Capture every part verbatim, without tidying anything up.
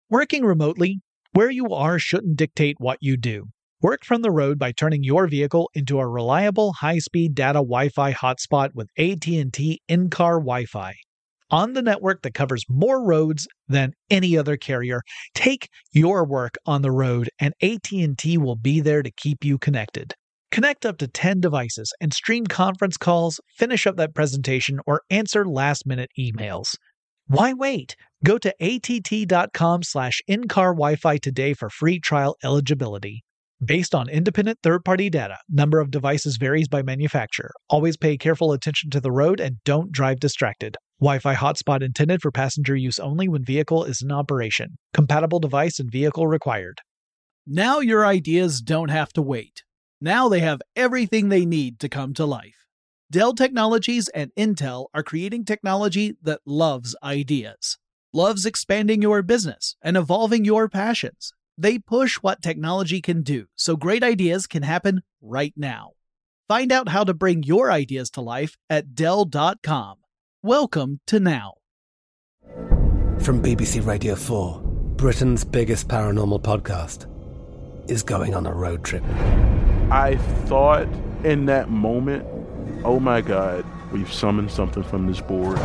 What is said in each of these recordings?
Working remotely, where you are shouldn't dictate what you do. Work from the road by turning your vehicle into a reliable high-speed data Wi-Fi hotspot with A T and T in-car Wi-Fi. On the network that covers more roads than any other carrier, take your work on the road and A T and T will be there to keep you connected. Connect up to ten devices and stream conference calls, finish up that presentation, or answer last-minute emails. Why wait? Go to att.com slash in-car Wi-Fi today for free trial eligibility. Based on independent third-party data, number of devices varies by manufacturer. Always pay careful attention to the road and don't drive distracted. Wi-Fi hotspot intended for passenger use only when vehicle is in operation. Compatible device and vehicle required. Now your ideas don't have to wait. Now they have everything they need to come to life. Dell Technologies and Intel are creating technology that loves ideas, loves expanding your business and evolving your passions. They push what technology can do so great ideas can happen right now. Find out how to bring your ideas to life at Dell dot com. Welcome to Now. From B B C Radio four, Britain's biggest paranormal podcast is going on a road trip. I thought in that moment, oh my God, we've summoned something from this board.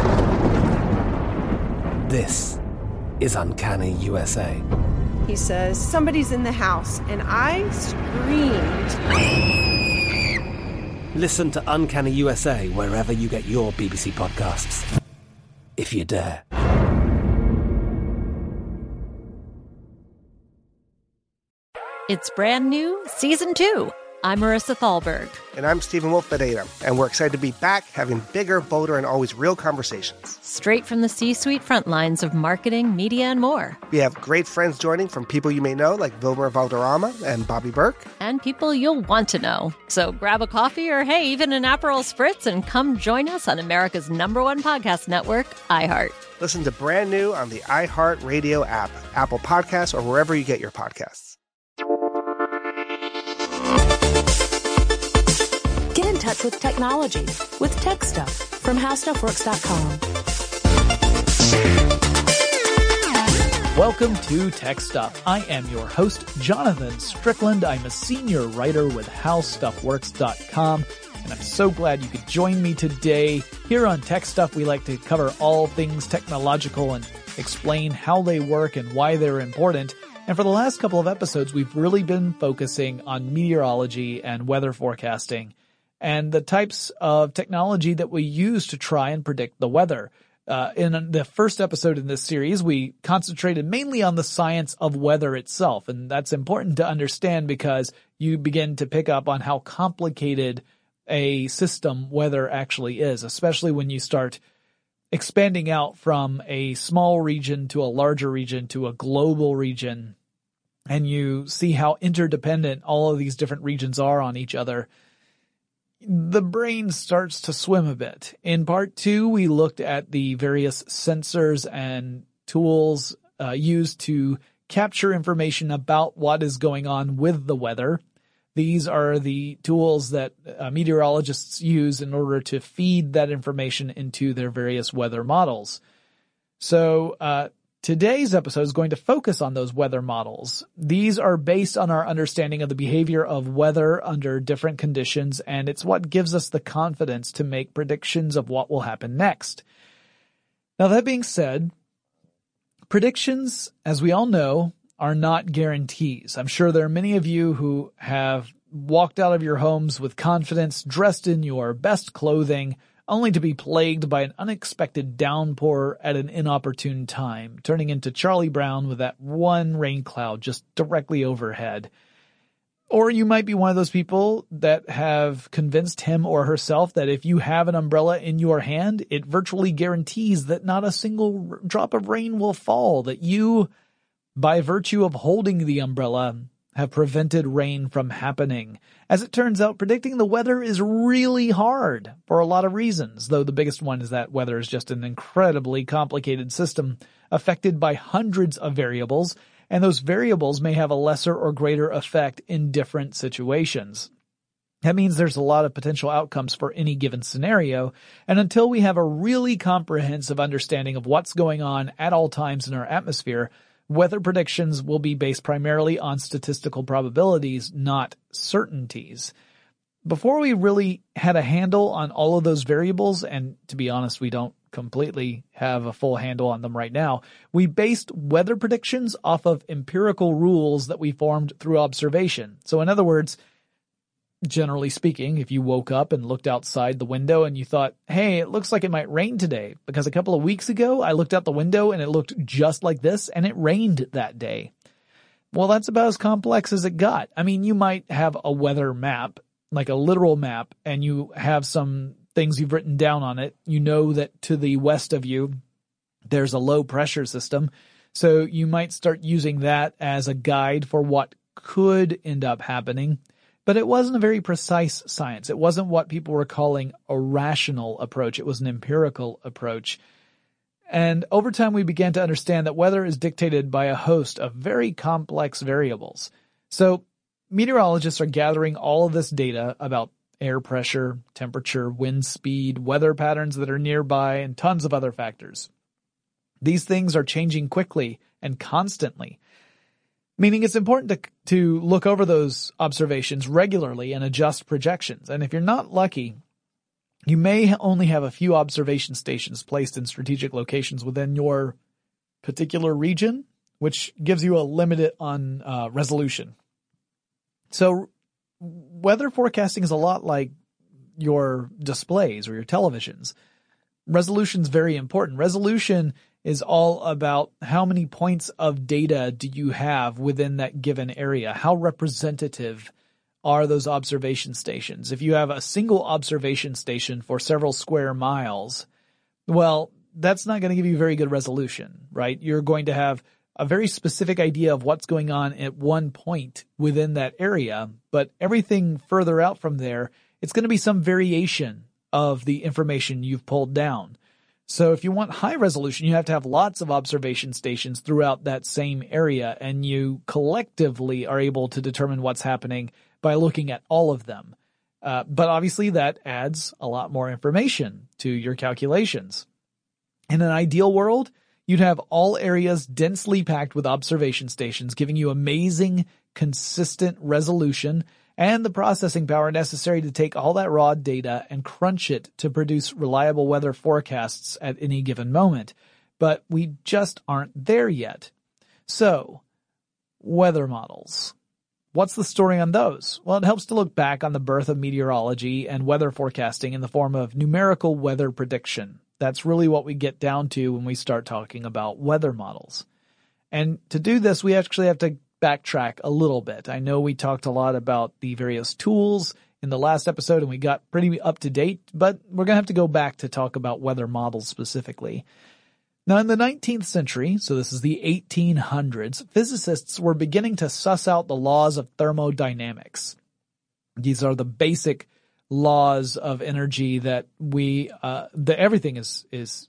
This is Uncanny U S A. He says, somebody's in the house, and I screamed. Listen to Uncanny U S A wherever you get your B B C podcasts, if you dare. It's brand new, Season two. I'm Marissa Thalberg. And I'm Stephen Wolf Bedeta, and we're excited to be back having bigger, bolder, and always real conversations. Straight from the C-suite front lines of marketing, media, and more. We have great friends joining from people you may know, like Wilmer Valderrama and Bobby Burke. And people you'll want to know. So grab a coffee or, hey, even an Aperol Spritz and come join us on America's number one podcast network, iHeart. Listen to Brand New on the iHeart Radio app, Apple Podcasts, or wherever you get your podcasts. Get in touch with technology with Tech Stuff from how stuff works dot com. Welcome to Tech Stuff. I am your host, Jonathan Strickland. I'm a senior writer with how stuff works dot com, and I'm so glad you could join me today. Here on Tech Stuff, we like to cover all things technological and explain how they work and why they're important. And for the last couple of episodes, we've really been focusing on meteorology and weather forecasting and the types of technology that we use to try and predict the weather. Uh, in the first episode in this series, we concentrated mainly on the science of weather itself, and that's important to understand because you begin to pick up on how complicated a system weather actually is, especially when you start expanding out from a small region to a larger region to a global region, and you see how interdependent all of these different regions are on each other. The brain starts to swim a bit. In part two, we looked at the various sensors and tools uh, used to capture information about what is going on with the weather. These are the tools that uh, meteorologists use in order to feed that information into their various weather models. So uh, today's episode is going to focus on those weather models. These are based on our understanding of the behavior of weather under different conditions, and it's what gives us the confidence to make predictions of what will happen next. Now, that being said, predictions, as we all know, are not guarantees. I'm sure there are many of you who have walked out of your homes with confidence, dressed in your best clothing, only to be plagued by an unexpected downpour at an inopportune time, turning into Charlie Brown with that one rain cloud just directly overhead. Or you might be one of those people that have convinced him or herself that if you have an umbrella in your hand, it virtually guarantees that not a single drop of rain will fall, that you, by virtue of holding the umbrella, have prevented rain from happening. As it turns out, predicting the weather is really hard for a lot of reasons, though the biggest one is that weather is just an incredibly complicated system affected by hundreds of variables, and those variables may have a lesser or greater effect in different situations. That means there's a lot of potential outcomes for any given scenario, and until we have a really comprehensive understanding of what's going on at all times in our atmosphere, weather predictions will be based primarily on statistical probabilities, not certainties. Before we really had a handle on all of those variables, and to be honest, we don't completely have a full handle on them right now, we based weather predictions off of empirical rules that we formed through observation. So in other words, generally speaking, if you woke up and looked outside the window and you thought, hey, it looks like it might rain today, because a couple of weeks ago I looked out the window and it looked just like this and it rained that day. Well, that's about as complex as it got. I mean, you might have a weather map, like a literal map, and you have some things you've written down on it. You know that to the west of you, there's a low pressure system. So you might start using that as a guide for what could end up happening. But it wasn't a very precise science. It wasn't what people were calling a rational approach. It was an empirical approach. And over time, we began to understand that weather is dictated by a host of very complex variables. So meteorologists are gathering all of this data about air pressure, temperature, wind speed, weather patterns that are nearby, and tons of other factors. These things are changing quickly and constantly, meaning it's important to, to look over those observations regularly and adjust projections. And if you're not lucky, you may only have a few observation stations placed in strategic locations within your particular region, which gives you a limit on uh, resolution. So weather forecasting is a lot like your displays or your televisions. Resolution is very important. Resolution is all about how many points of data do you have within that given area? How representative are those observation stations? If you have a single observation station for several square miles, well, that's not going to give you very good resolution, right? You're going to have a very specific idea of what's going on at one point within that area, but everything further out from there, it's going to be some variation of the information you've pulled down. So if you want high resolution, you have to have lots of observation stations throughout that same area, and you collectively are able to determine what's happening by looking at all of them. Uh, but obviously that adds a lot more information to your calculations. In an ideal world, you'd have all areas densely packed with observation stations, giving you amazing, consistent resolution and the processing power necessary to take all that raw data and crunch it to produce reliable weather forecasts at any given moment. But we just aren't there yet. So, weather models. What's the story on those? Well, it helps to look back on the birth of meteorology and weather forecasting in the form of numerical weather prediction. That's really what we get down to when we start talking about weather models. And to do this, we actually have to backtrack a little bit. I know we talked a lot about the various tools in the last episode and we got pretty up to date, but we're going to have to go back to talk about weather models specifically. Now, in the nineteenth century, so this is the eighteen hundreds, physicists were beginning to suss out the laws of thermodynamics. These are the basic laws of energy that we, uh, that everything is, is,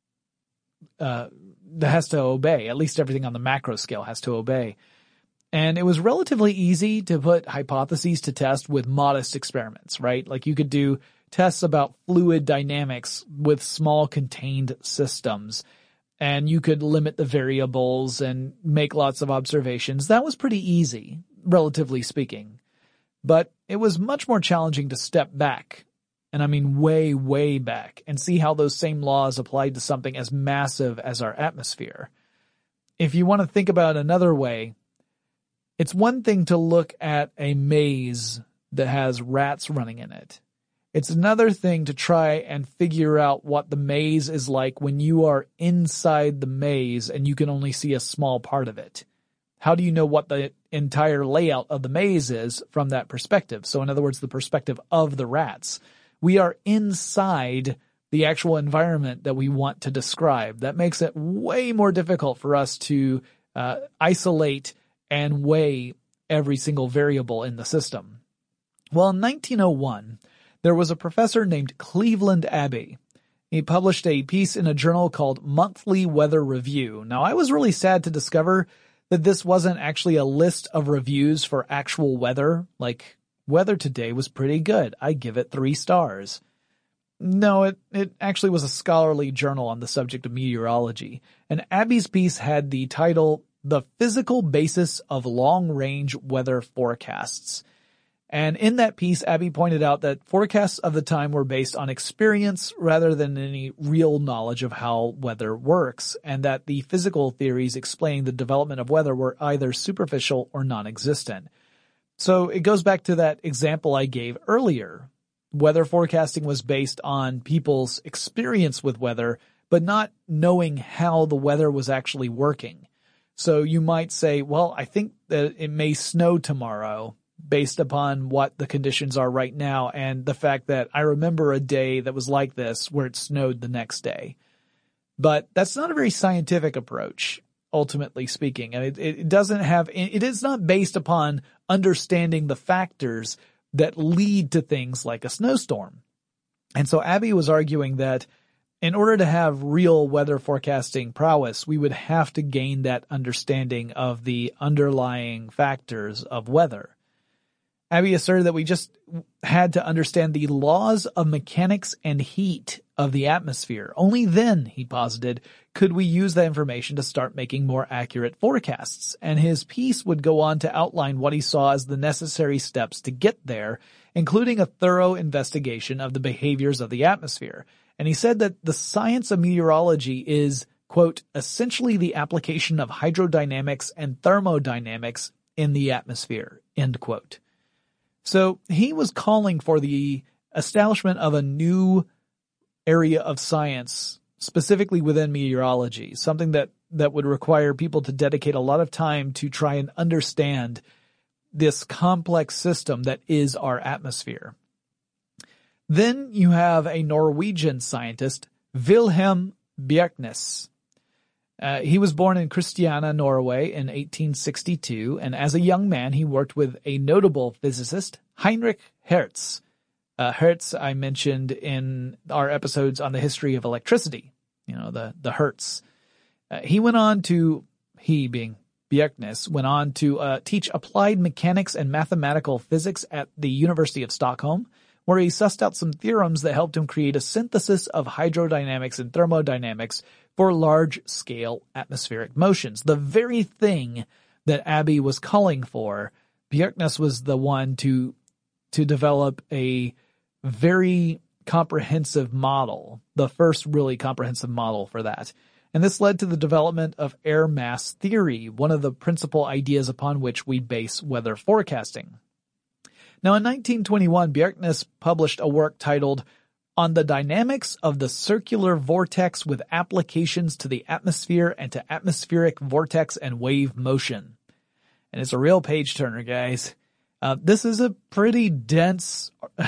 uh, that has to obey. At least everything on the macro scale has to obey. And it was relatively easy to put hypotheses to test with modest experiments, right? Like you could do tests about fluid dynamics with small contained systems, and you could limit the variables and make lots of observations. That was pretty easy, relatively speaking. But it was much more challenging to step back, and I mean way, way back, and see how those same laws applied to something as massive as our atmosphere. If you want to think about it another way, it's one thing to look at a maze that has rats running in it. It's another thing to try and figure out what the maze is like when you are inside the maze and you can only see a small part of it. How do you know what the entire layout of the maze is from that perspective? So in other words, the perspective of the rats. We are inside the actual environment that we want to describe. That makes it way more difficult for us to uh, isolate and weigh every single variable in the system. Well, in nineteen oh one, there was a professor named Cleveland Abbey. He published a piece in a journal called Monthly Weather Review. Now, I was really sad to discover that this wasn't actually a list of reviews for actual weather. Like, weather today was pretty good. I give it three stars. No, it, it actually was a scholarly journal on the subject of meteorology. And Abbey's piece had the title, The Physical Basis of Long-Range Weather Forecasts. And in that piece, Abby pointed out that forecasts of the time were based on experience rather than any real knowledge of how weather works, and that the physical theories explaining the development of weather were either superficial or non-existent. So it goes back to that example I gave earlier. Weather forecasting was based on people's experience with weather, but not knowing how the weather was actually working. So you might say, well, I think that it may snow tomorrow, based upon what the conditions are right now and the fact that I remember a day that was like this where it snowed the next day. But that's not a very scientific approach, ultimately speaking. And it, it doesn't have, it is not based upon understanding the factors that lead to things like a snowstorm. And so Abby was arguing that in order to have real weather forecasting prowess, we would have to gain that understanding of the underlying factors of weather. Abby asserted that we just had to understand the laws of mechanics and heat of the atmosphere. Only then, he posited, could we use that information to start making more accurate forecasts. And his piece would go on to outline what he saw as the necessary steps to get there, including a thorough investigation of the behaviors of the atmosphere. And he said that the science of meteorology is, quote, essentially the application of hydrodynamics and thermodynamics in the atmosphere, end quote. So he was calling for the establishment of a new area of science, specifically within meteorology, something that, that would require people to dedicate a lot of time to try and understand this complex system that is our atmosphere. Then you have a Norwegian scientist, Wilhelm Bjerknes. Uh, he was born in Christiania, Norway in eighteen sixty-two, and as a young man, he worked with a notable physicist, Heinrich Hertz. Uh, Hertz I mentioned in our episodes on the history of electricity, you know, the, the Hertz. Uh, he went on to, he being Bjerknes, went on to uh, teach applied mechanics and mathematical physics at the University of Stockholm, where he sussed out some theorems that helped him create a synthesis of hydrodynamics and thermodynamics for large-scale atmospheric motions. The very thing that Abby was calling for, Bjerknes was the one to to develop a very comprehensive model, the first really comprehensive model for that. And this led to the development of air mass theory, one of the principal ideas upon which we base weather forecasting. Now, in nineteen twenty-one, Bjerknes published a work titled On the Dynamics of the Circular Vortex with Applications to the Atmosphere and to Atmospheric Vortex and Wave Motion. And it's a real page-turner, guys. Uh, this is a pretty dense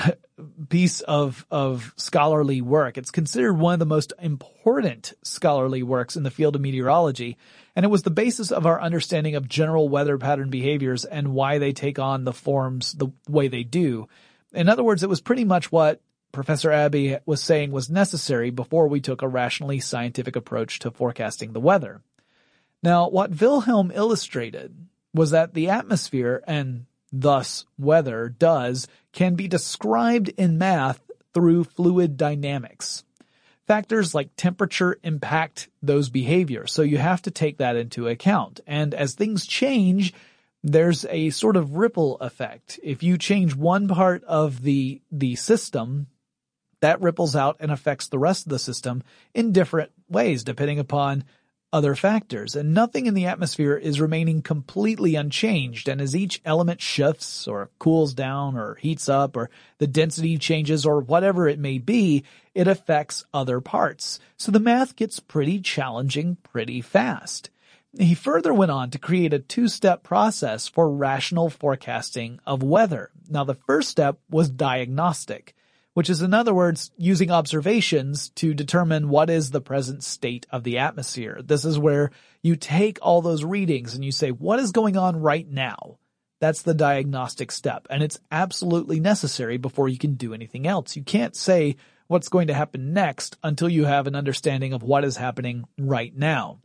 piece of, of scholarly work. It's considered one of the most important scholarly works in the field of meteorology, and it was the basis of our understanding of general weather pattern behaviors and why they take on the forms the way they do. In other words, it was pretty much what Professor Abby was saying was necessary before we took a rationally scientific approach to forecasting the weather. Now, what Wilhelm illustrated was that the atmosphere, and thus weather, does, can be described in math through fluid dynamics. Factors like temperature impact those behaviors, so you have to take that into account. And as things change, there's a sort of ripple effect. If you change one part of the, the system, that ripples out and affects the rest of the system in different ways, depending upon other factors. And nothing in the atmosphere is remaining completely unchanged. And as each element shifts or cools down or heats up or the density changes or whatever it may be, it affects other parts. So the math gets pretty challenging pretty fast. He further went on to create a two-step process for rational forecasting of weather. Now, the first step was diagnostic, which is, in other words, using observations to determine what is the present state of the atmosphere. This is where you take all those readings and you say, what is going on right now? That's the diagnostic step, and it's absolutely necessary before you can do anything else. You can't say what's going to happen next until you have an understanding of what is happening right now.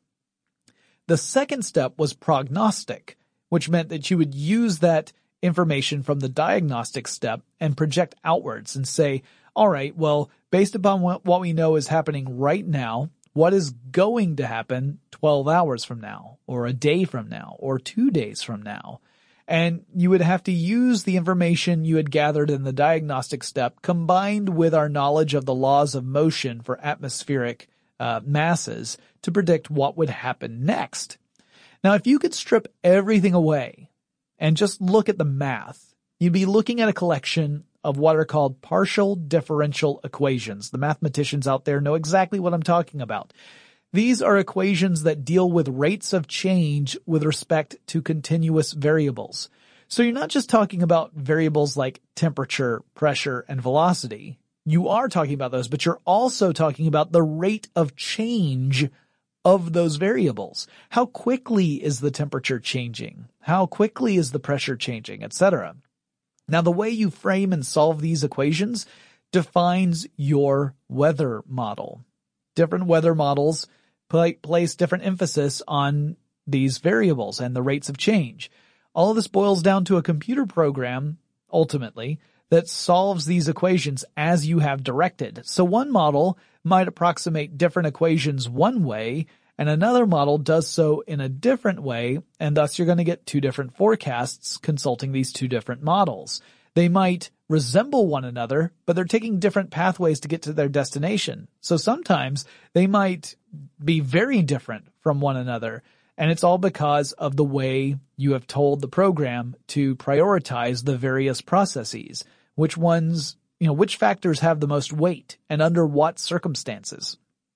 The second step was prognostic, which meant that you would use that information from the diagnostic step and project outwards and say, all right, well, based upon what, what we know is happening right now, what is going to happen twelve hours from now, or a day from now, or two days from now. And you would have to use the information you had gathered in the diagnostic step combined with our knowledge of the laws of motion for atmospheric uh, masses to predict what would happen next. Now, if you could strip everything away and just look at the math, you'd be looking at a collection of what are called partial differential equations. The mathematicians out there know exactly what I'm talking about. These are equations that deal with rates of change with respect to continuous variables. So you're not just talking about variables like temperature, pressure, and velocity. You are talking about those, but you're also talking about the rate of change of those variables. How quickly is the temperature changing? How quickly is the pressure changing, et cetera. Now, the way you frame and solve these equations defines your weather model. Different weather models pl- place different emphasis on these variables and the rates of change. All of this boils down to a computer program, ultimately, that solves these equations as you have directed. So one model might approximate different equations one way, and another model does so in a different way, and thus you're going to get two different forecasts consulting these two different models. They might resemble one another, but they're taking different pathways to get to their destination. So sometimes they might be very different from one another, and it's all because of the way you have told the program to prioritize the various processes. Which ones, you know, which factors have the most weight and under what circumstances.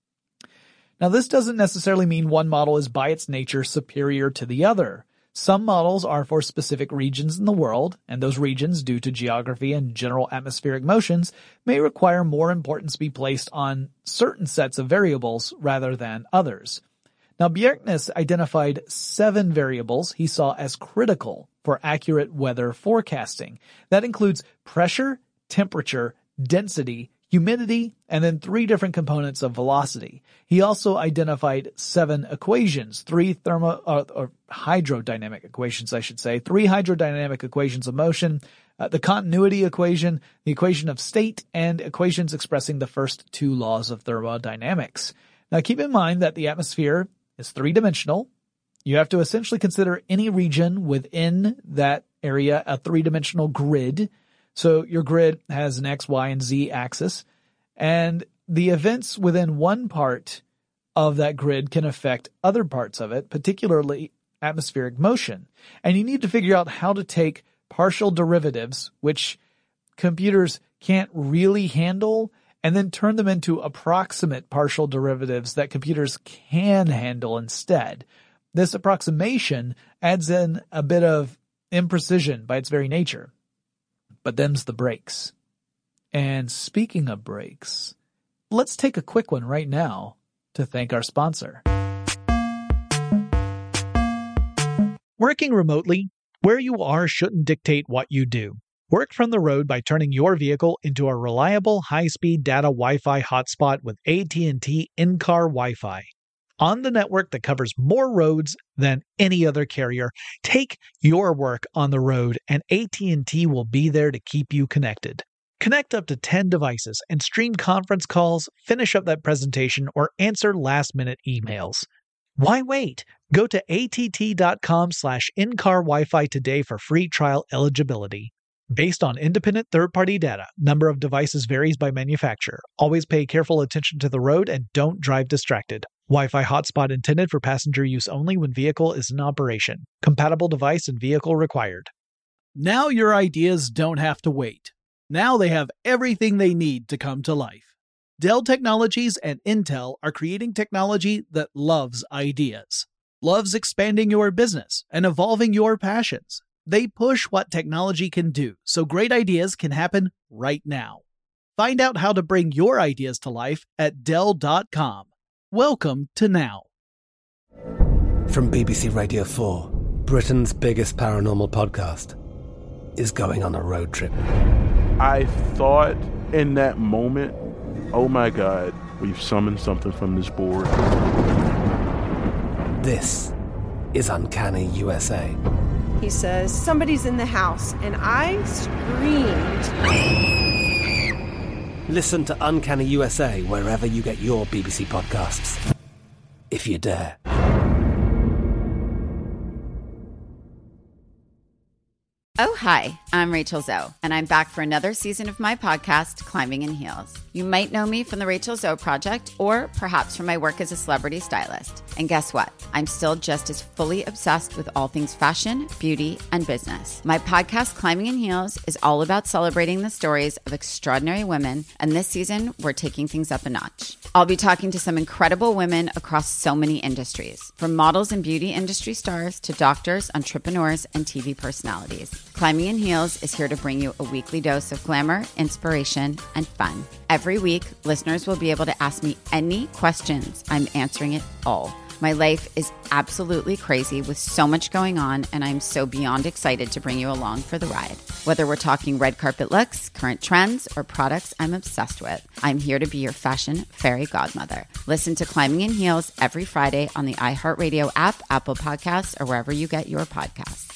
Now, this doesn't necessarily mean one model is by its nature superior to the other. Some models are for specific regions in the world, and those regions, due to geography and general atmospheric motions, may require more importance be placed on certain sets of variables rather than others. Now, Bjerknes identified seven variables he saw as critical for accurate weather forecasting. That includes pressure, temperature, density, humidity, and then three different components of velocity. He also identified seven equations, three thermo, or, or hydrodynamic equations, I should say, three hydrodynamic equations of motion, uh, the continuity equation, the equation of state, and equations expressing the first two laws of thermodynamics. Now, keep in mind that the atmosphere is three-dimensional. You have to essentially consider any region within that area a three-dimensional grid. So your grid has an X, Y, and Z axis, and the events within one part of that grid can affect other parts of it, particularly atmospheric motion. And you need to figure out how to take partial derivatives, which computers can't really handle, and then turn them into approximate partial derivatives that computers can handle instead. This approximation adds in a bit of imprecision by its very nature. But them's the breaks. And speaking of breaks, let's take a quick one right now to thank our sponsor. Working remotely, where you are shouldn't dictate what you do. Work from the road by turning your vehicle into a reliable high-speed data Wi-Fi hotspot with A T and T in-car Wi-Fi. On the network that covers more roads than any other carrier, take your work on the road and A T and T will be there to keep you connected. Connect up to ten devices and stream conference calls, finish up that presentation, or answer last-minute emails. Why wait? Go to att.com slash in-car Wi-Fi today for free trial eligibility. Based on independent third-party data, number of devices varies by manufacturer. Always pay careful attention to the road and don't drive distracted. Wi-Fi hotspot intended for passenger use only when vehicle is in operation. Compatible device and vehicle required. Now your ideas don't have to wait. Now they have everything they need to come to life. Dell Technologies and Intel are creating technology that loves ideas, loves expanding your business and evolving your passions. They push what technology can do, so great ideas can happen right now. Find out how to bring your ideas to life at Dell dot com. Welcome to Now. From B B C Radio four, Britain's biggest paranormal podcast is going on a road trip. I thought in that moment, oh my God, we've summoned something from this board. This is Uncanny U S A. He says, somebody's in the house, and I screamed. Listen to Uncanny U S A wherever you get your B B C podcasts, if you dare. Oh, hi, I'm Rachel Zoe, and I'm back for another season of my podcast, Climbing in Heels. You might know me from the Rachel Zoe Project, or perhaps from my work as a celebrity stylist. And guess what? I'm still just as fully obsessed with all things fashion, beauty, and business. My podcast, Climbing in Heels, is all about celebrating the stories of extraordinary women, and this season, we're taking things up a notch. I'll be talking to some incredible women across so many industries, from models and beauty industry stars to doctors, entrepreneurs, and T V personalities. Climbing in Heels is here to bring you a weekly dose of glamour, inspiration, and fun. Every week, listeners will be able to ask me any questions. I'm answering it all. My life is absolutely crazy with so much going on, and I'm so beyond excited to bring you along for the ride. Whether we're talking red carpet looks, current trends, or products I'm obsessed with, I'm here to be your fashion fairy godmother. Listen to Climbing in Heels every Friday on the iHeartRadio app, Apple Podcasts, or wherever you get your podcasts.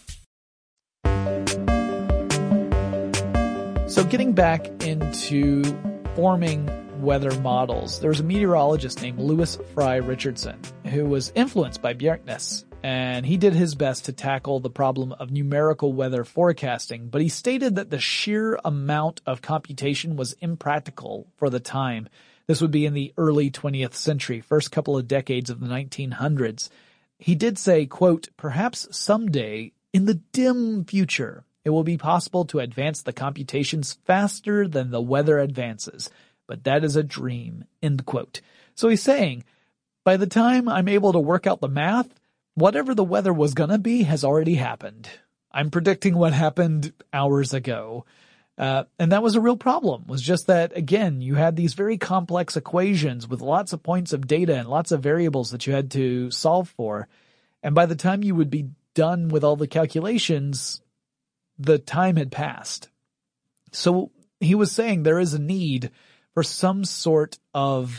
So getting back into forming weather models, there was a meteorologist named Lewis Fry Richardson who was influenced by Bjerknes, and he did his best to tackle the problem of numerical weather forecasting, but he stated that the sheer amount of computation was impractical for the time. This would be in the early twentieth century, first couple of decades of the nineteen hundreds. He did say, quote, "Perhaps someday in the dim future, it will be possible to advance the computations faster than the weather advances, but that is a dream," end quote. So he's saying, by the time I'm able to work out the math, whatever the weather was going to be has already happened. I'm predicting what happened hours ago. Uh, and that was a real problem, was just that, again, you had these very complex equations with lots of points of data and lots of variables that you had to solve for. And by the time you would be done with all the calculations, the time had passed. So he was saying there is a need for some sort of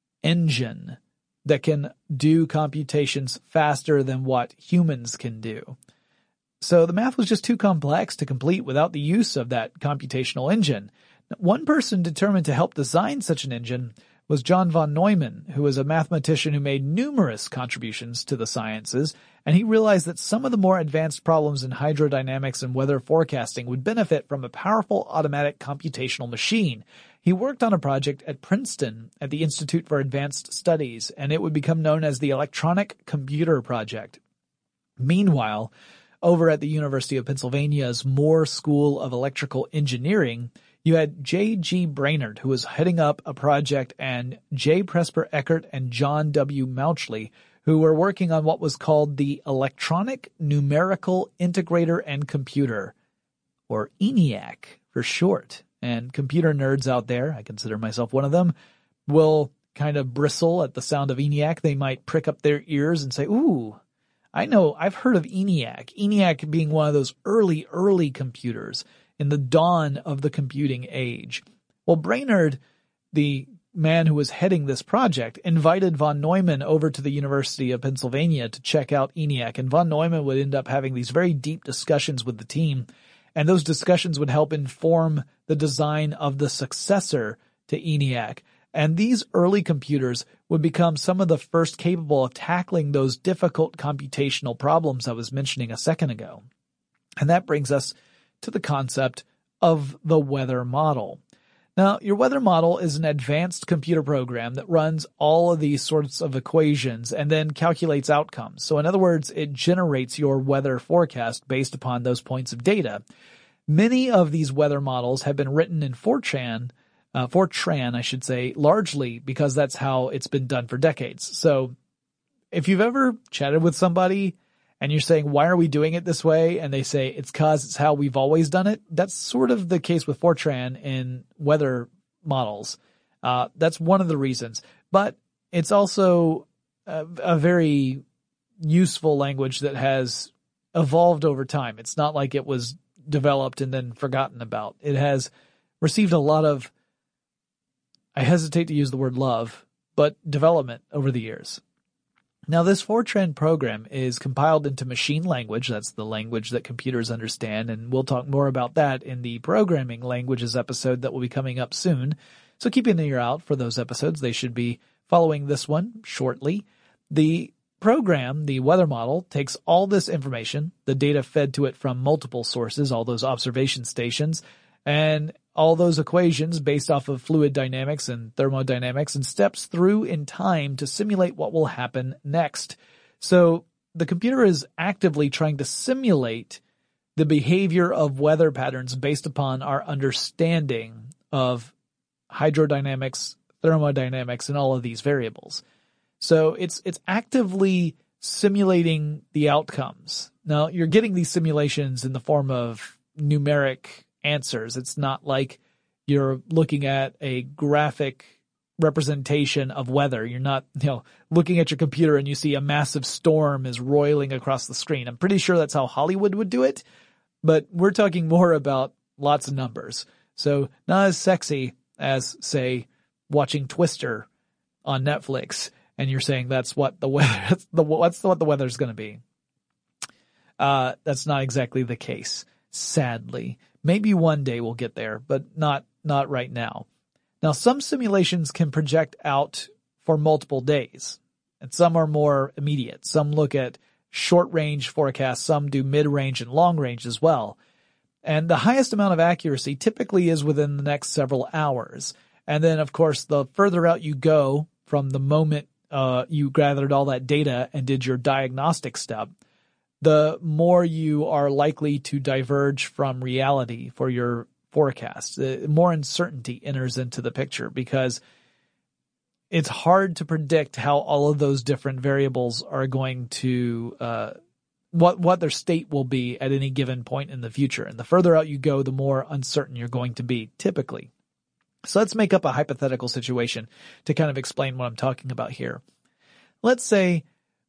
engine that can do computations faster than what humans can do. So the math was just too complex to complete without the use of that computational engine. One person determined to help design such an engine was John von Neumann, who was a mathematician who made numerous contributions to the sciences, and he realized that some of the more advanced problems in hydrodynamics and weather forecasting would benefit from a powerful automatic computational machine. He worked on a project at Princeton at the Institute for Advanced Studies, and it would become known as the Electronic Computer Project. Meanwhile, over at the University of Pennsylvania's Moore School of Electrical Engineering, you had J G Brainerd, who was heading up a project, and J. Presper Eckert and John W. Mauchly, who were working on what was called the Electronic Numerical Integrator and Computer, or ENIAC for short. And computer nerds out there, I consider myself one of them, will kind of bristle at the sound of ENIAC. They might prick up their ears and say, ooh, I know, I've heard of ENIAC. ENIAC being one of those early, early computers in the dawn of the computing age. Well, Brainerd, the man who was heading this project, invited von Neumann over to the University of Pennsylvania to check out ENIAC, and von Neumann would end up having these very deep discussions with the team, and those discussions would help inform the design of the successor to ENIAC. And these early computers would become some of the first capable of tackling those difficult computational problems I was mentioning a second ago. And that brings us to the concept of the weather model. Now, your weather model is an advanced computer program that runs all of these sorts of equations and then calculates outcomes. So in other words, it generates your weather forecast based upon those points of data. Many of these weather models have been written in Fortran, uh, Fortran, I should say, largely because that's how it's been done for decades. So if you've ever chatted with somebody and you're saying, why are we doing it this way? And they say, it's cause it's how we've always done it. That's sort of the case with Fortran in weather models. Uh, that's one of the reasons. But it's also a, a very useful language that has evolved over time. It's not like it was developed and then forgotten about. It has received a lot of, I hesitate to use the word love, but development over the years. Now, this Fortran program is compiled into machine language. That's the language that computers understand, and we'll talk more about that in the programming languages episode that will be coming up soon. So keep an ear out for those episodes. They should be following this one shortly. The program, the weather model, takes all this information, the data fed to it from multiple sources, all those observation stations, and all those equations based off of fluid dynamics and thermodynamics, and steps through in time to simulate what will happen next. So the computer is actively trying to simulate the behavior of weather patterns based upon our understanding of hydrodynamics, thermodynamics, and all of these variables. So it's it's actively simulating the outcomes. Now, you're getting these simulations in the form of numeric answers. It's not like you're looking at a graphic representation of weather. You're not, you know, looking at your computer and you see a massive storm is roiling across the screen. I'm pretty sure that's how Hollywood would do it, but we're talking more about lots of numbers. So not as sexy as, say, watching Twister on Netflix, and you're saying that's what the weather, that's the, what's what the weather's going to be. Uh, that's not exactly the case, sadly. Maybe one day we'll get there, but not, not right now. Now, some simulations can project out for multiple days, and some are more immediate. Some look at short-range forecasts, some do mid-range and long-range as well. And the highest amount of accuracy typically is within the next several hours. And then, of course, the further out you go from the moment uh, you gathered all that data and did your diagnostic step, the more you are likely to diverge from reality for your forecast. The more uncertainty enters into the picture because it's hard to predict how all of those different variables are going to, uh, what, what their state will be at any given point in the future. And the further out you go, the more uncertain you're going to be, typically. So let's make up a hypothetical situation to kind of explain what I'm talking about here. Let's say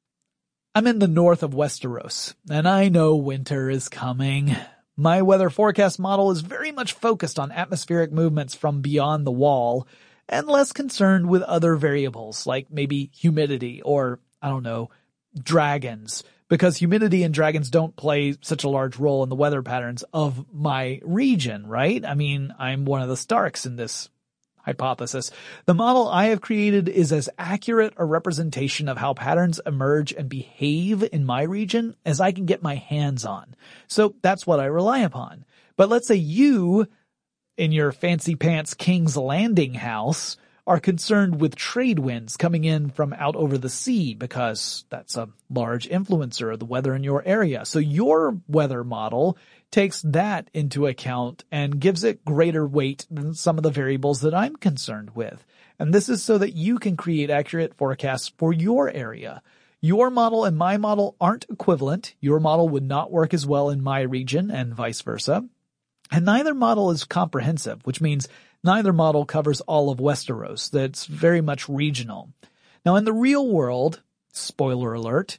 I'm in the north of Westeros, and I know winter is coming. My weather forecast model is very much focused on atmospheric movements from beyond the wall and less concerned with other variables like maybe humidity or, I don't know, dragons, because humidity and dragons don't play such a large role in the weather patterns of my region, right? I mean, I'm one of the Starks in this hypothesis. The model I have created is as accurate a representation of how patterns emerge and behave in my region as I can get my hands on. So that's what I rely upon. But let's say you, in your fancy pants King's Landing house, are concerned with trade winds coming in from out over the sea because that's a large influencer of the weather in your area. So your weather model takes that into account and gives it greater weight than some of the variables that I'm concerned with. And this is so that you can create accurate forecasts for your area. Your model and my model aren't equivalent. Your model would not work as well in my region and vice versa. And neither model is comprehensive, which means neither model covers all of Westeros. That's very much regional. Now, in the real world, spoiler alert,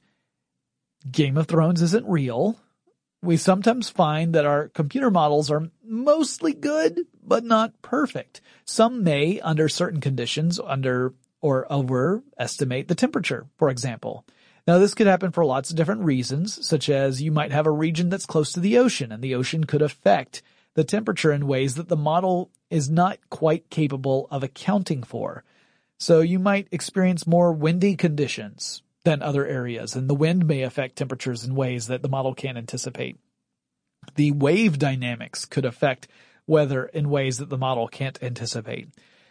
Game of Thrones isn't real. We sometimes find that our computer models are mostly good, but not perfect. Some may, under certain conditions, under or overestimate the temperature, for example. Now, this could happen for lots of different reasons, such as you might have a region that's close to the ocean, and the ocean could affect the temperature in ways that the model is not quite capable of accounting for. So you might experience more windy conditions than other areas, and the wind may affect temperatures in ways that the model can't anticipate. The wave dynamics could affect weather in ways that the model can't anticipate.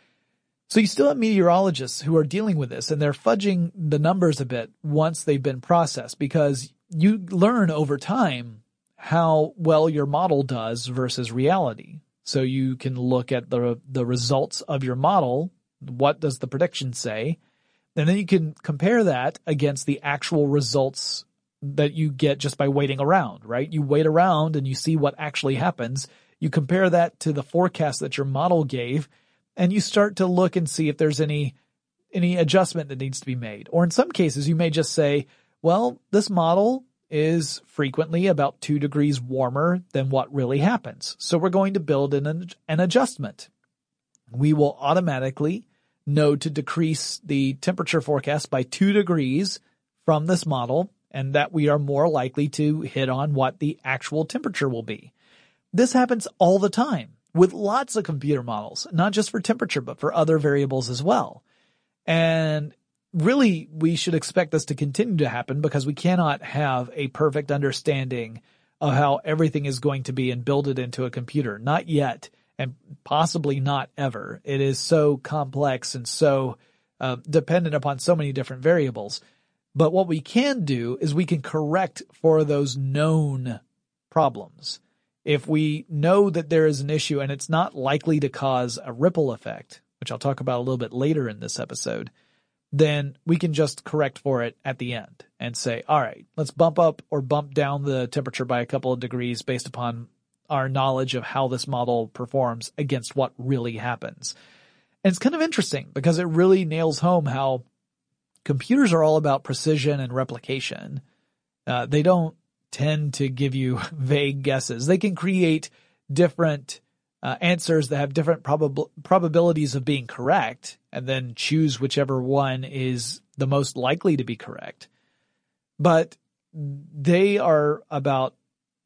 So you still have meteorologists who are dealing with this, and they're fudging the numbers a bit once they've been processed, because you learn over time how well your model does versus reality. So you can look at the the results of your model. What does the prediction say? And then you can compare that against the actual results that you get just by waiting around, right? You wait around and you see what actually happens. You compare that to the forecast that your model gave, and you start to look and see if there's any any adjustment that needs to be made. Or in some cases, you may just say, well, this model is frequently about two degrees warmer than what really happens. So we're going to build in an, an adjustment. We will automatically know to decrease the temperature forecast by two degrees from this model, and that we are more likely to hit on what the actual temperature will be. This happens all the time with lots of computer models, not just for temperature, but for other variables as well. And really, we should expect this to continue to happen because we cannot have a perfect understanding of how everything is going to be and build it into a computer. Not yet, and possibly not ever. It is so complex and so uh, dependent upon so many different variables. But what we can do is we can correct for those known problems. If we know that there is an issue and it's not likely to cause a ripple effect, which I'll talk about a little bit later in this episode, then we can just correct for it at the end and say, all right, let's bump up or bump down the temperature by a couple of degrees based upon our knowledge of how this model performs against what really happens. And it's kind of interesting because it really nails home how computers are all about precision and replication. Uh, they don't tend to give you vague guesses. They can create different uh, answers that have different probab- probabilities of being correct and then choose whichever one is the most likely to be correct. But they are about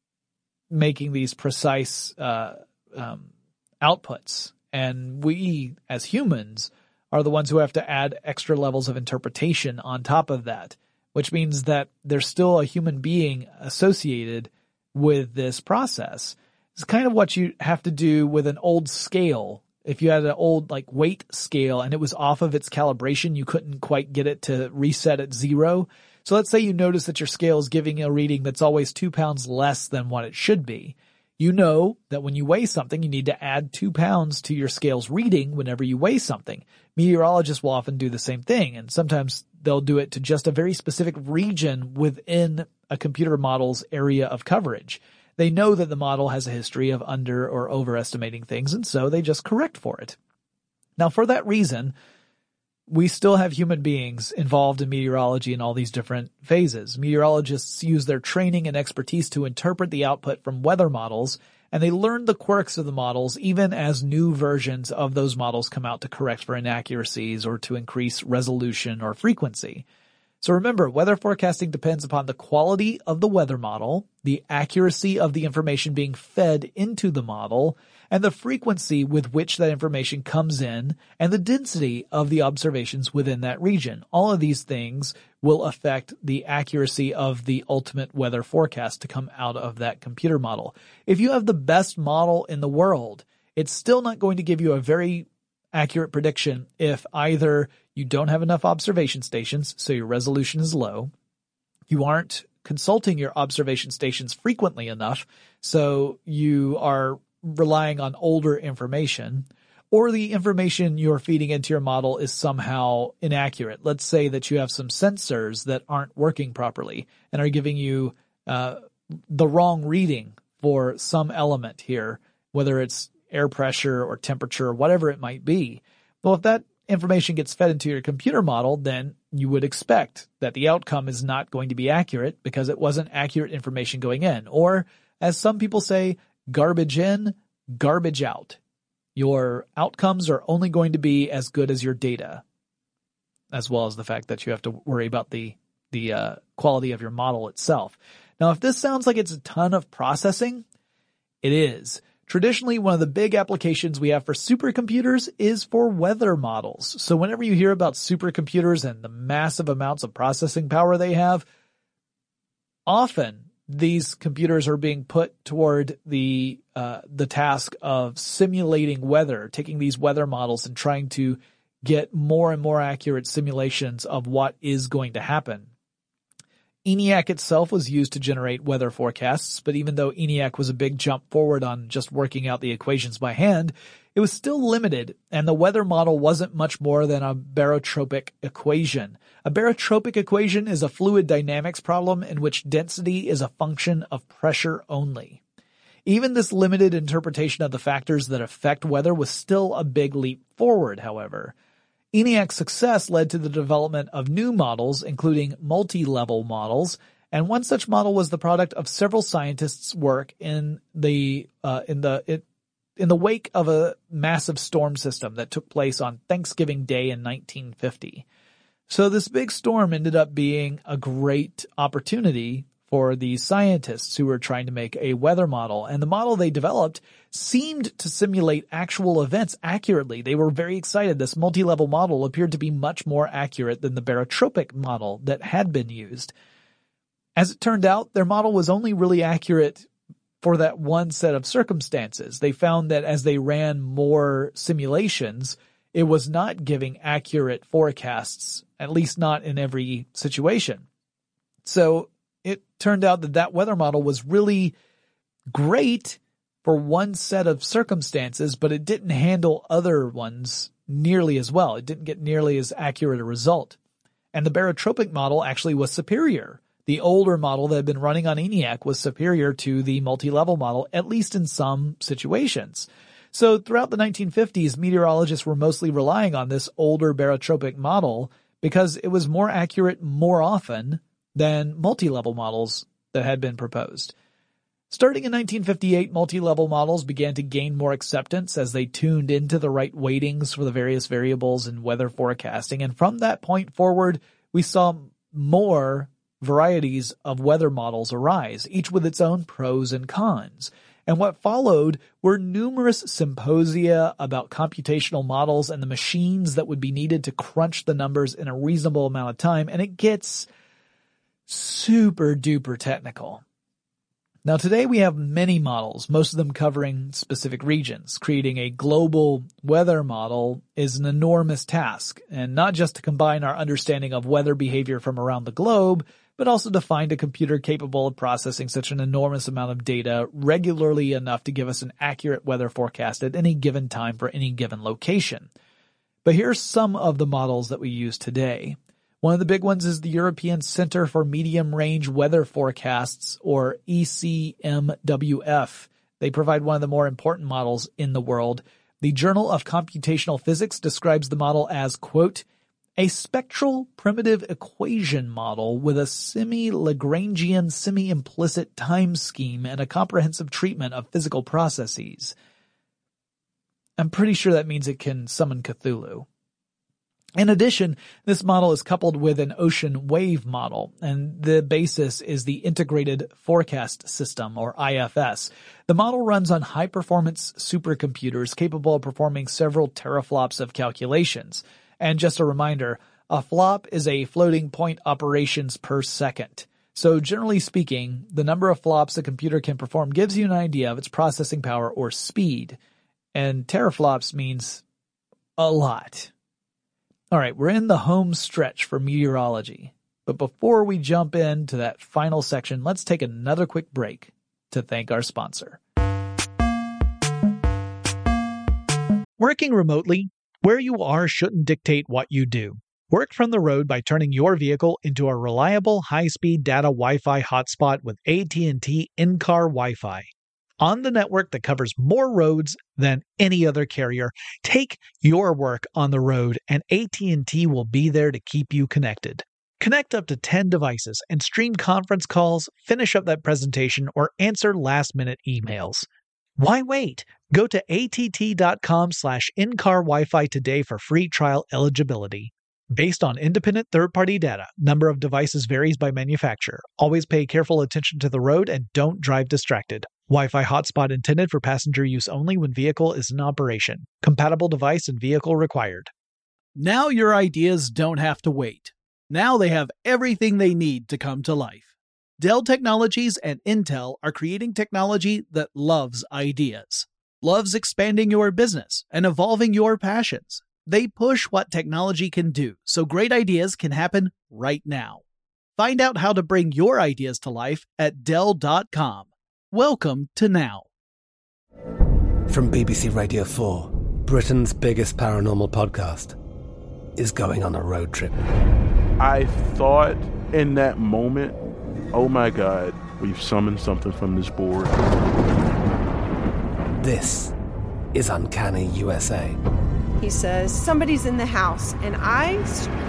making these precise uh, um, outputs. And we, as humans, are the ones who have to add extra levels of interpretation on top of that, which means that there's still a human being associated with this process. It's kind of what you have to do with an old scale. If you had an old like weight scale and it was off of its calibration, you couldn't quite get it to reset at zero. So let's say you notice that your scale is giving a reading that's always two pounds less than what it should be. You know that when you weigh something, you need to add two pounds to your scale's reading whenever you weigh something. Meteorologists will often do the same thing, and sometimes they'll do it to just a very specific region within a computer model's area of coverage. They know that the model has a history of under or overestimating things, and so they just correct for it. Now, for that reason, we still have human beings involved in meteorology in all these different phases. Meteorologists use their training and expertise to interpret the output from weather models, and they learn the quirks of the models even as new versions of those models come out to correct for inaccuracies or to increase resolution or frequency. So remember, weather forecasting depends upon the quality of the weather model, the accuracy of the information being fed into the model, and the frequency with which that information comes in, and the density of the observations within that region. All of these things will affect the accuracy of the ultimate weather forecast to come out of that computer model. If you have the best model in the world, it's still not going to give you a very accurate prediction if either you don't have enough observation stations, so your resolution is low, you aren't consulting your observation stations frequently enough, so you are relying on older information, or the information you're feeding into your model is somehow inaccurate. Let's say that you have some sensors that aren't working properly and are giving you uh, the wrong reading for some element here, whether it's air pressure or temperature or whatever it might be. Well, if that information gets fed into your computer model, then you would expect that the outcome is not going to be accurate because it wasn't accurate information going in. Or, as some people say, garbage in, garbage out. Your outcomes are only going to be as good as your data, as well as the fact that you have to worry about the the uh, quality of your model itself. Now, if this sounds like it's a ton of processing, it is. Traditionally, one of the big applications we have for supercomputers is for weather models. So whenever you hear about supercomputers and the massive amounts of processing power they have, often these computers are being put toward the uh, the task of simulating weather, taking these weather models and trying to get more and more accurate simulations of what is going to happen. ENIAC itself was used to generate weather forecasts, but even though ENIAC was a big jump forward on just working out the equations by hand, it was still limited, and the weather model wasn't much more than a barotropic equation. A barotropic equation is a fluid dynamics problem in which density is a function of pressure only. Even this limited interpretation of the factors that affect weather was still a big leap forward, however. ENIAC's success led to the development of new models, including multi-level models, and one such model was the product of several scientists' work in the uh, in the it, in the wake of a massive storm system that took place on Thanksgiving Day in nineteen fifty. So this big storm ended up being a great opportunity for these scientists who were trying to make a weather model. And the model they developed seemed to simulate actual events accurately. They were very excited. This multi-level model appeared to be much more accurate than the barotropic model that had been used. As it turned out, their model was only really accurate for that one set of circumstances. They found that as they ran more simulations, it was not giving accurate forecasts, at least not in every situation. So it turned out that that weather model was really great for one set of circumstances, but it didn't handle other ones nearly as well. It didn't get nearly as accurate a result. And the barotropic model actually was superior. The older model that had been running on ENIAC was superior to the multi-level model, at least in some situations. So throughout the nineteen fifties, meteorologists were mostly relying on this older barotropic model because it was more accurate more often than multi-level models that had been proposed. Starting in nineteen fifty-eight, multi-level models began to gain more acceptance as they tuned into the right weightings for the various variables in weather forecasting. And from that point forward, we saw more varieties of weather models arise, each with its own pros and cons. And what followed were numerous symposia about computational models and the machines that would be needed to crunch the numbers in a reasonable amount of time. And it gets super duper technical. Now today we have many models, most of them covering specific regions. Creating a global weather model is an enormous task, and not just to combine our understanding of weather behavior from around the globe, but also to find a computer capable of processing such an enormous amount of data regularly enough to give us an accurate weather forecast at any given time for any given location. But here's some of the models that we use today. One of the big ones is the European Center for Medium Range Weather Forecasts, or E C M W F. They provide one of the more important models in the world. The Journal of Computational Physics describes the model as, quote, a spectral primitive equation model with a semi-Lagrangian semi-implicit time scheme and a comprehensive treatment of physical processes. I'm pretty sure that means it can summon Cthulhu. In addition, this model is coupled with an ocean wave model, and the basis is the Integrated Forecast System, or I F S. The model runs on high-performance supercomputers capable of performing several teraflops of calculations. And just a reminder, a flop is a floating point operations per second. So generally speaking, the number of flops a computer can perform gives you an idea of its processing power or speed. And teraflops means a lot. All right, we're in the home stretch for meteorology. But before we jump into that final section, let's take another quick break to thank our sponsor. Working remotely, where you are shouldn't dictate what you do. Work from the road by turning your vehicle into a reliable high-speed data Wi-Fi hotspot with A T and T in-car Wi-Fi. On the network that covers more roads than any other carrier, take your work on the road and A T and T will be there to keep you connected. Connect up to ten devices and stream conference calls, finish up that presentation, or answer last-minute emails. Why wait? Go to att.com slash in-car Wi-Fi today for free trial eligibility. Based on independent third-party data, number of devices varies by manufacturer. Always pay careful attention to the road and don't drive distracted. Wi-Fi hotspot intended for passenger use only when vehicle is in operation. Compatible device and vehicle required. Now your ideas don't have to wait. Now they have everything they need to come to life. Dell Technologies and Intel are creating technology that loves ideas. Loves expanding your business and evolving your passions. They push what technology can do so great ideas can happen right now. Find out how to bring your ideas to life at Dell dot com. Welcome to Now. From B B C Radio four, Britain's biggest paranormal podcast is going on a road trip. I thought in that moment, oh my God, we've summoned something from this board. This is Uncanny U S A. He says, somebody's in the house, and I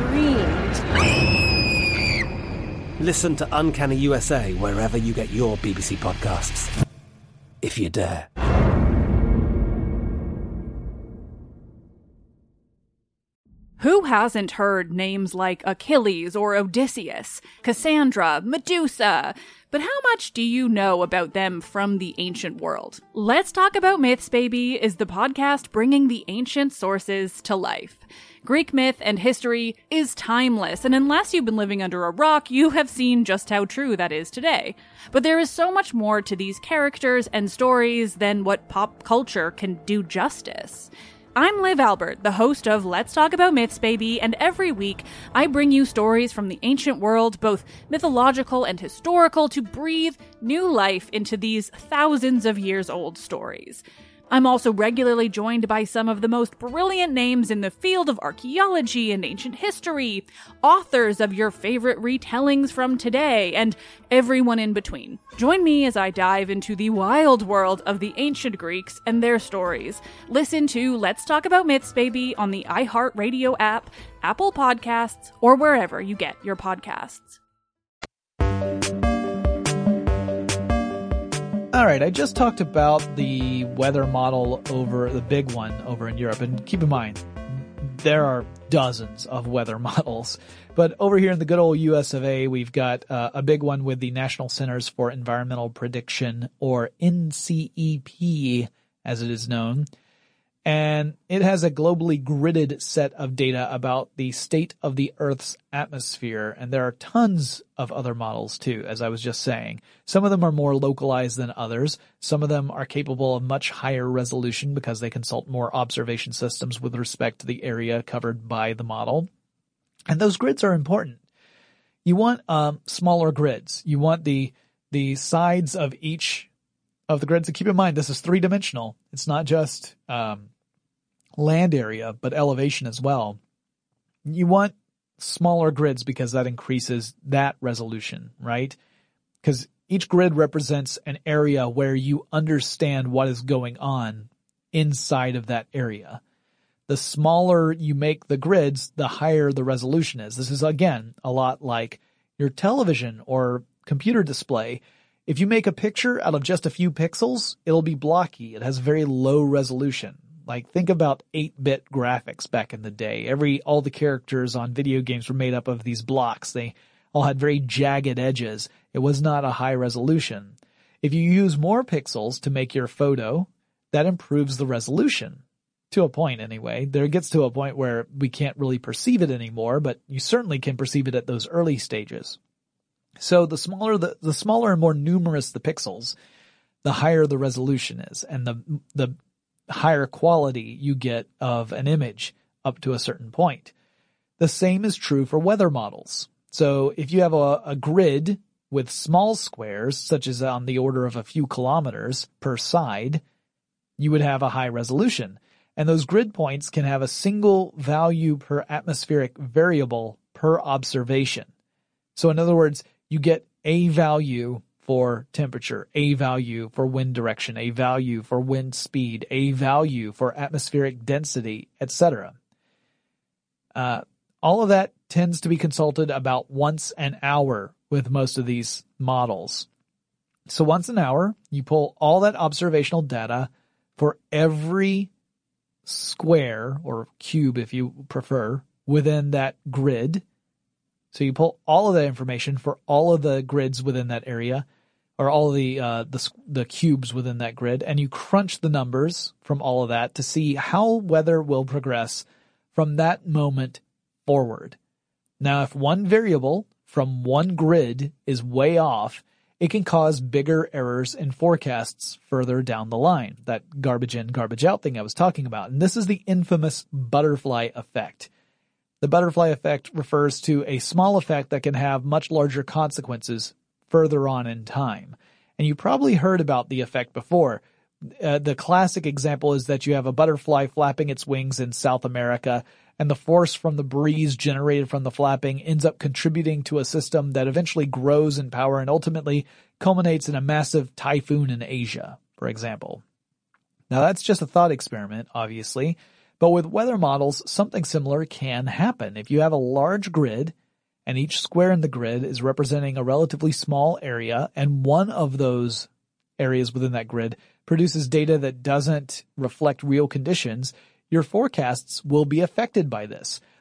screamed. Listen to Uncanny U S A wherever you get your B B C podcasts, if you dare. Who hasn't heard names like Achilles or Odysseus, Cassandra, Medusa? But how much do you know about them from the ancient world? Let's Talk About Myths, Baby is the podcast bringing the ancient sources to life. Greek myth and history is timeless, and unless you've been living under a rock, you have seen just how true that is today. But there is so much more to these characters and stories than what pop culture can do justice. I'm Liv Albert, the host of Let's Talk About Myths, Baby, and every week I bring you stories from the ancient world, both mythological and historical, to breathe new life into these thousands of years old stories. I'm also regularly joined by some of the most brilliant names in the field of archaeology and ancient history, authors of your favorite retellings from today, and everyone in between. Join me as I dive into the wild world of the ancient Greeks and their stories. Listen to Let's Talk About Myths, Baby on the iHeartRadio app, Apple Podcasts, or wherever you get your podcasts. All right, I just talked about the weather model over the big one over in Europe, and keep in mind, there are dozens of weather models. But over here in the good old U S of A, we've got uh, a big one with the National Centers for Environmental Prediction, or N C E P as it is known. And it has a globally gridded set of data about the state of the Earth's atmosphere. And there are tons of other models too, as I was just saying. Some of them are more localized than others. Some of them are capable of much higher resolution because they consult more observation systems with respect to the area covered by the model. And those grids are important. You want um, smaller grids. You want the the sides of each of the grids. And keep in mind, this is three-dimensional. It's not just um, land area, but elevation as well. You want smaller grids because that increases that resolution, right? Because each grid represents an area where you understand what is going on inside of that area. The smaller you make the grids, the higher the resolution is. This is, again, a lot like your television or computer display. If you make a picture out of just a few pixels, it'll be blocky. It has very low resolution. Like, think about eight-bit graphics back in the day. Every, all the characters on video games were made up of these blocks. They all had very jagged edges. It was not a high resolution. If you use more pixels to make your photo, that improves the resolution. To a point, anyway. There gets to a point where we can't really perceive it anymore, but you certainly can perceive it at those early stages. So the smaller the, the smaller and more numerous the pixels, the higher the resolution is, and the the higher quality you get of an image up to a certain point. The same is true for weather models. So if you have a, a grid with small squares, such as on the order of a few kilometers per side, you would have a high resolution. And those grid points can have a single value per atmospheric variable per observation. So in other words, you get a value for temperature, a value for wind direction, a value for wind speed, a value for atmospheric density, et cetera. Uh, all of that tends to be consulted about once an hour with most of these models. So once an hour, you pull all that observational data for every square, or cube if you prefer, within that grid. So you pull all of that information for all of the grids within that area, or all the, uh, the, the cubes within that grid, and you crunch the numbers from all of that to see how weather will progress from that moment forward. Now, if one variable from one grid is way off, it can cause bigger errors in forecasts further down the line. That garbage in, garbage out thing I was talking about. And this is the infamous butterfly effect. The butterfly effect refers to a small effect that can have much larger consequences further on in time. And you probably heard about the effect before. Uh, the classic example is that you have a butterfly flapping its wings in South America, and the force from the breeze generated from the flapping ends up contributing to a system that eventually grows in power and ultimately culminates in a massive typhoon in Asia, for example. Now that's just a thought experiment, obviously, but with weather models, something similar can happen. If you have a large grid, and each square in the grid is representing a relatively small area, and one of those areas within that grid produces data that doesn't reflect real conditions, your forecasts will be affected by this.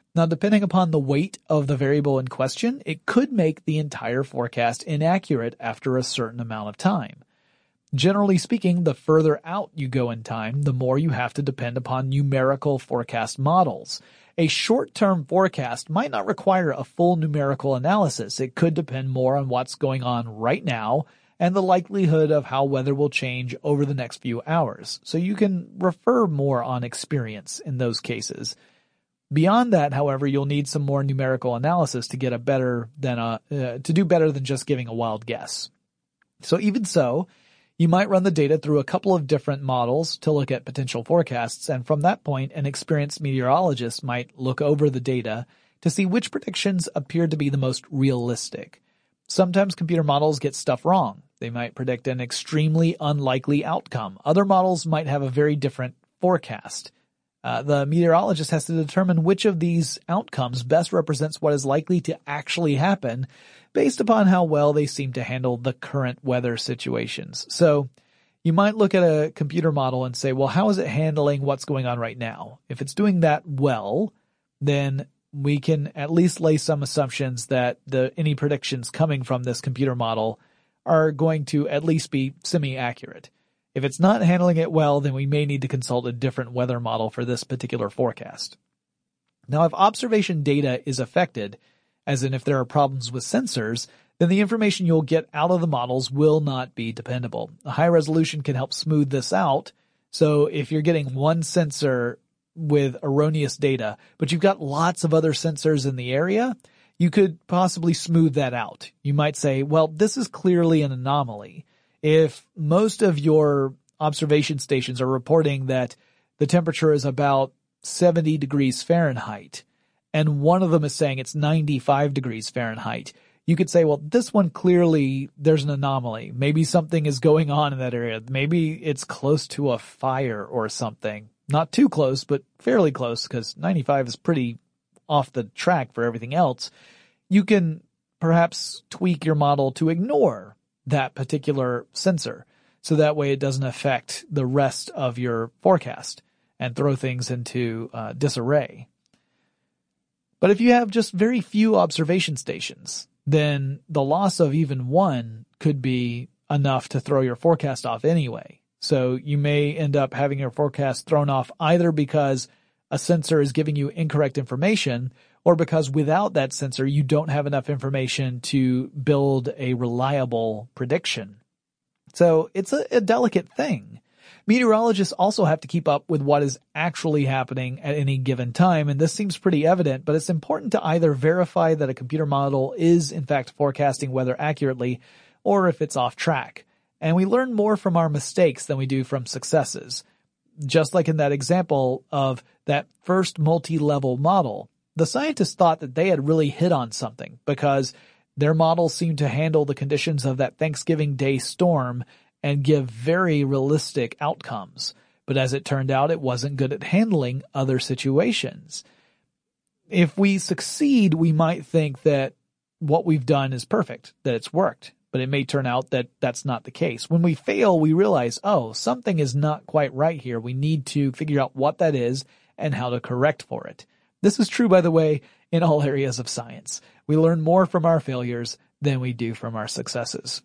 Now, depending upon the weight of the variable in question, it could make the entire forecast inaccurate after a certain amount of time. Generally speaking, the further out you go in time, the more you have to depend upon numerical forecast models. A short-term forecast might not require a full numerical analysis. It could depend more on what's going on right now and the likelihood of how weather will change over the next few hours. So you can refer more on experience in those cases. Beyond that, however, you'll need some more numerical analysis to get a better than a uh, to do better than just giving a wild guess. So even so, you might run the data through a couple of different models to look at potential forecasts, and from that point, an experienced meteorologist might look over the data to see which predictions appear to be the most realistic. Sometimes computer models get stuff wrong. They might predict an extremely unlikely outcome. Other models might have a very different forecast. Uh, the meteorologist has to determine which of these outcomes best represents what is likely to actually happen based upon how well they seem to handle the current weather situations. So you might look at a computer model and say, well, how is it handling what's going on right now? If it's doing that well, then we can at least lay some assumptions that the any predictions coming from this computer model are going to at least be semi-accurate. If it's not handling it well, then we may need to consult a different weather model for this particular forecast. Now, if observation data is affected, as in if there are problems with sensors, then the information you'll get out of the models will not be dependable. A high resolution can help smooth this out. So if you're getting one sensor with erroneous data, but you've got lots of other sensors in the area, you could possibly smooth that out. You might say, well, this is clearly an anomaly. If most of your observation stations are reporting that the temperature is about seventy degrees Fahrenheit, and one of them is saying it's ninety-five degrees Fahrenheit, you could say, well, this one clearly there's an anomaly. Maybe something is going on in that area. Maybe it's close to a fire or something. Not too close, but fairly close, because ninety-five is pretty off the track for everything else. You can perhaps tweak your model to ignore that particular sensor, so that way it doesn't affect the rest of your forecast and throw things into uh, disarray. But if you have just very few observation stations, then the loss of even one could be enough to throw your forecast off anyway. So you may end up having your forecast thrown off either because a sensor is giving you incorrect information, or because without that sensor you don't have enough information to build a reliable prediction. So it's a, a delicate thing. Meteorologists also have to keep up with what is actually happening at any given time, and this seems pretty evident, but it's important to either verify that a computer model is in fact forecasting weather accurately, or if it's off track. And we learn more from our mistakes than we do from successes. Just like in that example of that first multi-level model, the scientists thought that they had really hit on something because their model seemed to handle the conditions of that Thanksgiving Day storm and give very realistic outcomes. But as it turned out, it wasn't good at handling other situations. If we succeed, we might think that what we've done is perfect, that it's worked. But it may turn out that that's not the case. When we fail, we realize, oh, something is not quite right here. We need to figure out what that is and how to correct for it. This is true, by the way, in all areas of science. We learn more from our failures than we do from our successes.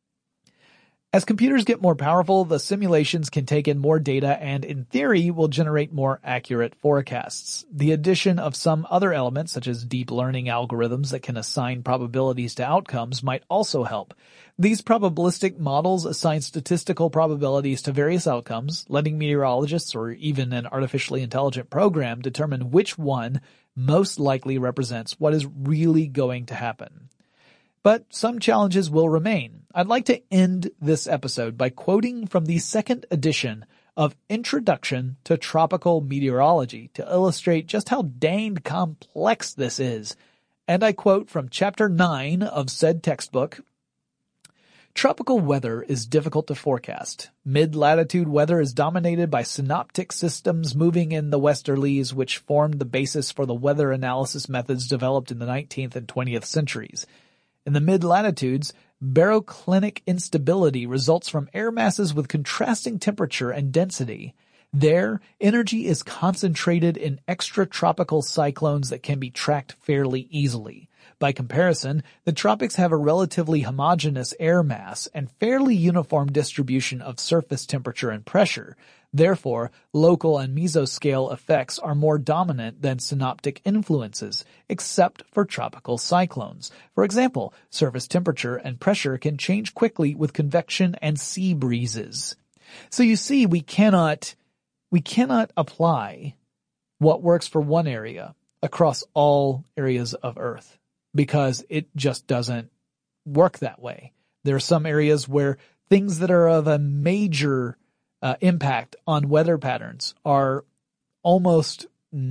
As computers get more powerful, the simulations can take in more data and, in theory, will generate more accurate forecasts. The addition of some other elements, such as deep learning algorithms that can assign probabilities to outcomes, might also help. These probabilistic models assign statistical probabilities to various outcomes, letting meteorologists or even an artificially intelligent program determine which one most likely represents what is really going to happen. But some challenges will remain. I'd like to end this episode by quoting from the second edition of Introduction to Tropical Meteorology to illustrate just how danged complex this is. And I quote from chapter nine of said textbook, "Tropical weather is difficult to forecast. Mid-latitude weather is dominated by synoptic systems moving in the westerlies, which formed the basis for the weather analysis methods developed in the nineteenth and twentieth centuries. In the mid-latitudes, baroclinic instability results from air masses with contrasting temperature and density. There, energy is concentrated in extratropical cyclones that can be tracked fairly easily. By comparison, the tropics have a relatively homogeneous air mass and fairly uniform distribution of surface temperature and pressure. Therefore, local and mesoscale effects are more dominant than synoptic influences, except for tropical cyclones. For example, surface temperature and pressure can change quickly with convection and sea breezes. So you see, we cannot, we cannot apply what works for one area across all areas of Earth, because it just doesn't work that way. There are some areas where things that are of a major uh, impact on weather patterns are almost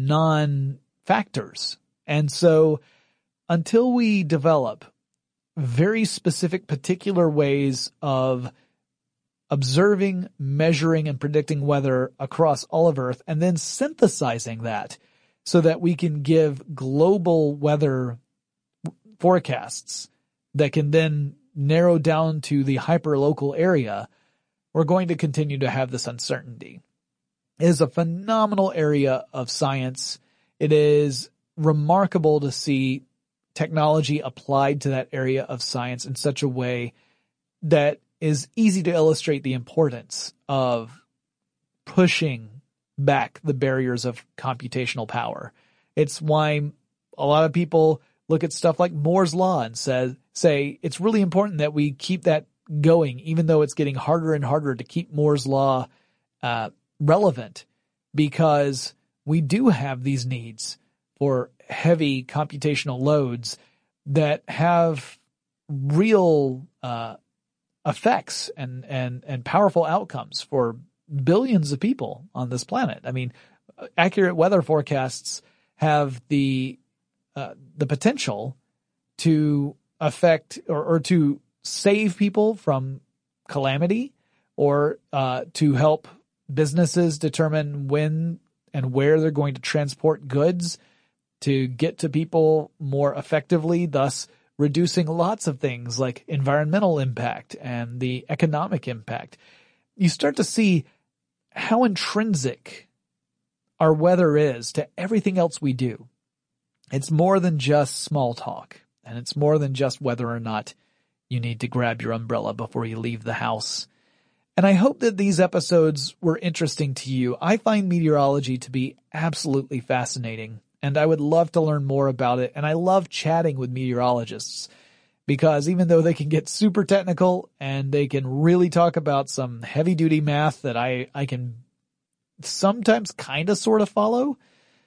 non-factors. And so until we develop very specific particular ways of observing, measuring, and predicting weather across all of Earth, and then synthesizing that so that we can give global weather forecasts that can then narrow down to the hyperlocal area, we're going to continue to have this uncertainty. It is a phenomenal area of science. It is remarkable to see technology applied to that area of science in such a way that is easy to illustrate the importance of pushing back the barriers of computational power. It's why a lot of people look at stuff like Moore's Law and say, say it's really important that we keep that going, even though it's getting harder and harder to keep Moore's Law uh, relevant, because we do have these needs for heavy computational loads that have real uh, effects and, and, and powerful outcomes for billions of people on this planet. I mean, accurate weather forecasts have the Uh, the potential to affect or, or to save people from calamity, or uh, to help businesses determine when and where they're going to transport goods to get to people more effectively, thus reducing lots of things like environmental impact and the economic impact. You start to see how intrinsic our weather is to everything else we do. It's more than just small talk, and it's more than just whether or not you need to grab your umbrella before you leave the house. And I hope that these episodes were interesting to you. I find meteorology to be absolutely fascinating, and I would love to learn more about it. And I love chatting with meteorologists, because even though they can get super technical and they can really talk about some heavy-duty math that I, I can sometimes kind of sort of follow,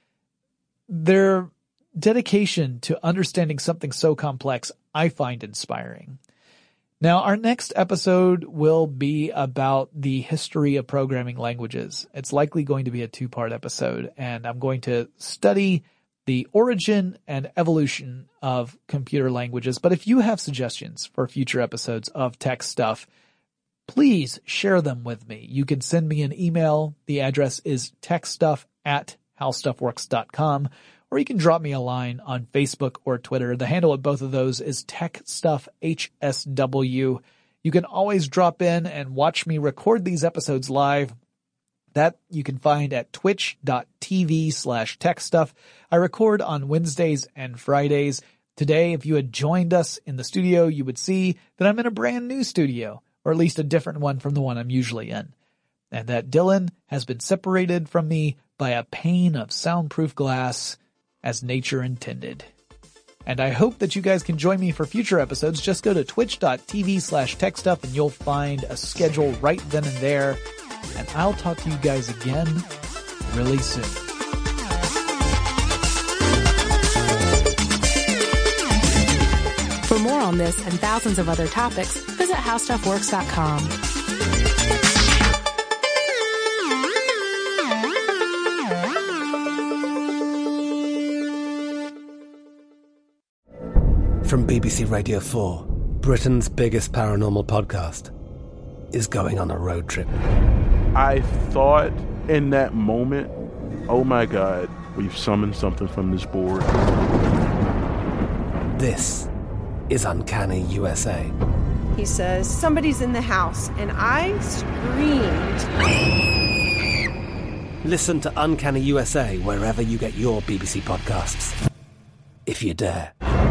they're dedication to understanding something so complex, I find inspiring. Now, our next episode will be about the history of programming languages. It's likely going to be a two-part episode, and I'm going to study the origin and evolution of computer languages. But if you have suggestions for future episodes of Tech Stuff, please share them with me. You can send me an email. The address is techstuff at howstuffworks dot com. Or you can drop me a line on Facebook or Twitter. The handle of both of those is TechStuffHSW. You can always drop in and watch me record these episodes live. That you can find at twitch.tv slash techstuff. I record on Wednesdays and Fridays. Today, if you had joined us in the studio, you would see that I'm in a brand new studio, or at least a different one from the one I'm usually in. And that Dylan has been separated from me by a pane of soundproof glass, as nature intended. And I hope that you guys can join me for future episodes. Just go to twitch.tv slash techstuff and you'll find a schedule right then and there. And I'll talk to you guys again really soon. For more on this and thousands of other topics, visit how stuff works dot com. From B B C Radio four, Britain's biggest paranormal podcast is going on a road trip. I thought in that moment, oh my God, we've summoned something from this board. This is Uncanny U S A. He says, somebody's in the house, and I Listen to Uncanny U S A wherever you get your B B C podcasts, if you dare.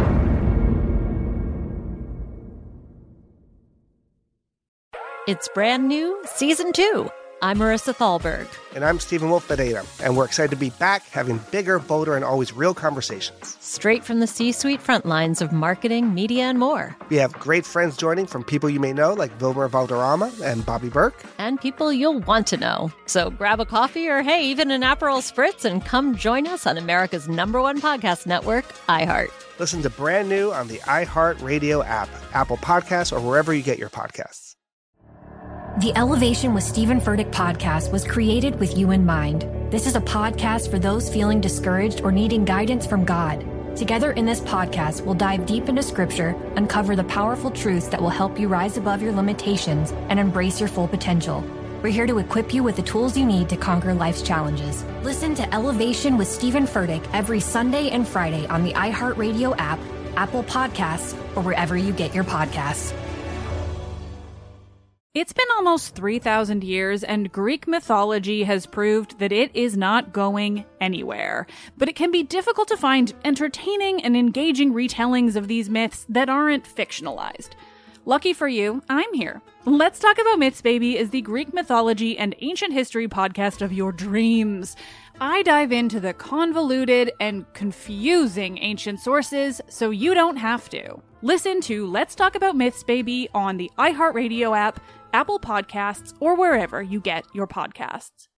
It's brand new, season two. I'm Marissa Thalberg. And I'm Stephen Wolf Bedeta, and we're excited to be back having bigger, bolder, and always real conversations. Straight from the C-suite front lines of marketing, media, and more. We have great friends joining from people you may know, like Wilmer Valderrama and Bobby Burke. And people you'll want to know. So grab a coffee or, hey, even an Aperol Spritz and come join us on America's number one podcast network, iHeart. Listen to brand new on the iHeart Radio app, Apple Podcasts, or wherever you get your podcasts. The Elevation with Stephen Furtick podcast was created with you in mind. This is a podcast for those feeling discouraged or needing guidance from God. Together in this podcast, we'll dive deep into Scripture, uncover the powerful truths that will help you rise above your limitations and embrace your full potential. We're here to equip you with the tools you need to conquer life's challenges. Listen to Elevation with Stephen Furtick every Sunday and Friday on the iHeartRadio app, Apple Podcasts, or wherever you get your podcasts. It's been almost three thousand years, and Greek mythology has proved that it is not going anywhere. But it can be difficult to find entertaining and engaging retellings of these myths that aren't fictionalized. Lucky for you, I'm here. Let's Talk About Myths, Baby is the Greek mythology and ancient history podcast of your dreams. I dive into the convoluted and confusing ancient sources so you don't have to. Listen to Let's Talk About Myths, Baby on the iHeartRadio app, Apple Podcasts, or wherever you get your podcasts.